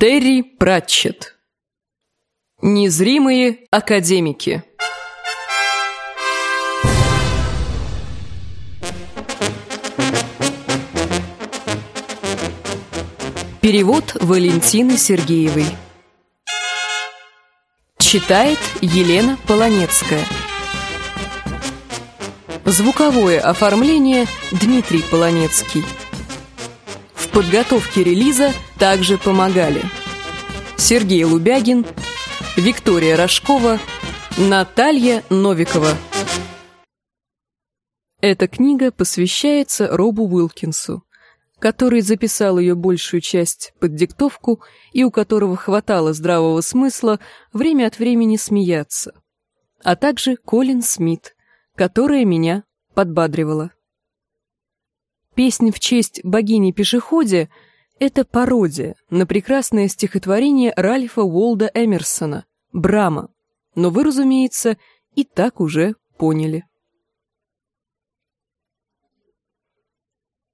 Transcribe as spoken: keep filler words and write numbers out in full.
Терри Пратчетт. Незримые академики. Перевод Валентины Сергеевой. Читает Елена Полонецкая. Звуковое оформление Дмитрий Полонецкий. В подготовке релиза также помогали Сергей Лубягин, Виктория Рожкова, Наталья Новикова. Эта книга посвящается Робу Уилкинсу, который записал ее большую часть под диктовку и у которого хватало здравого смысла время от времени смеяться, а также Колин Смит, которая меня подбадривала. «Песнь в честь богини-пешехода» — это пародия на прекрасное стихотворение Ральфа Уолда Эмерсона «Брама», но вы, разумеется, и так уже поняли.